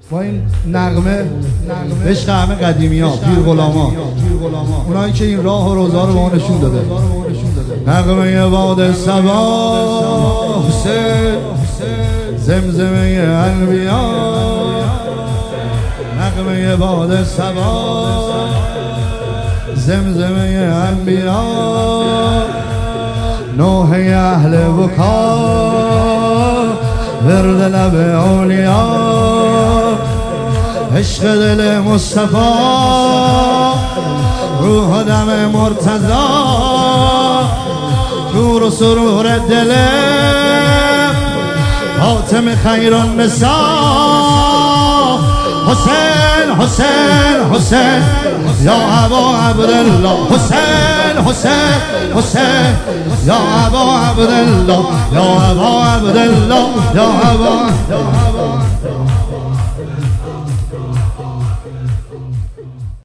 با این نغمه عشق همه قدیمی ها، پیر غلاما، اونایی که این راه و روزا رو به ما نشون داده. نغمه باد صبا حسین، زمزمه انبیا، نغمه باد صبا زمزمه انبیا، نوحه اهل بکا ورد لب اولیا، عشق دل مصطفی روح دم مرتضی، نور و سرور دل حاتم خیر النساء، حسین حسین حسین یا ابا عبدالله، حسین حسین حسین یا ابا عبدالله، یا ابا عبدالله، یا ابا